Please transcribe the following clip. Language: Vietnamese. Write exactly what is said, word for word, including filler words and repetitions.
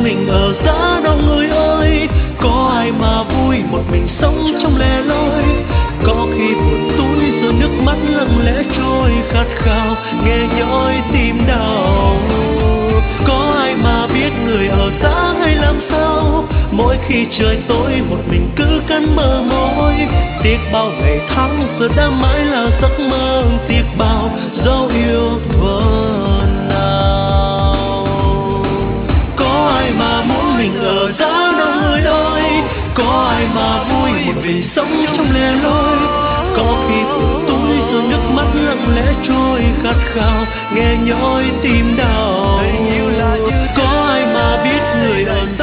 muốn mình ở giá đông người ơi. Có ai mà vui một mình sống trong lẻ loi, có khi buồn túi rồi nước mắt lặng lẽ trôi khát khao nghe nhói tim đau. Có ai mà biết người ở giá hay làm sao, mỗi khi trời tối một mình cứ cắn mơ mỏi. Tiếc bao ngày tháng giờ đã mãi là giấc mơ, tiếc bao dấu yêu thuở nào. Có ai mà muốn mình ở giá đông người ơi, có ai mà vui một mình sống trong lẻ loi, có khi buồn túi rồi nước mắt lặng lẽ trôi khát khao nghe nhói tim đau. Có ai mà biết người ở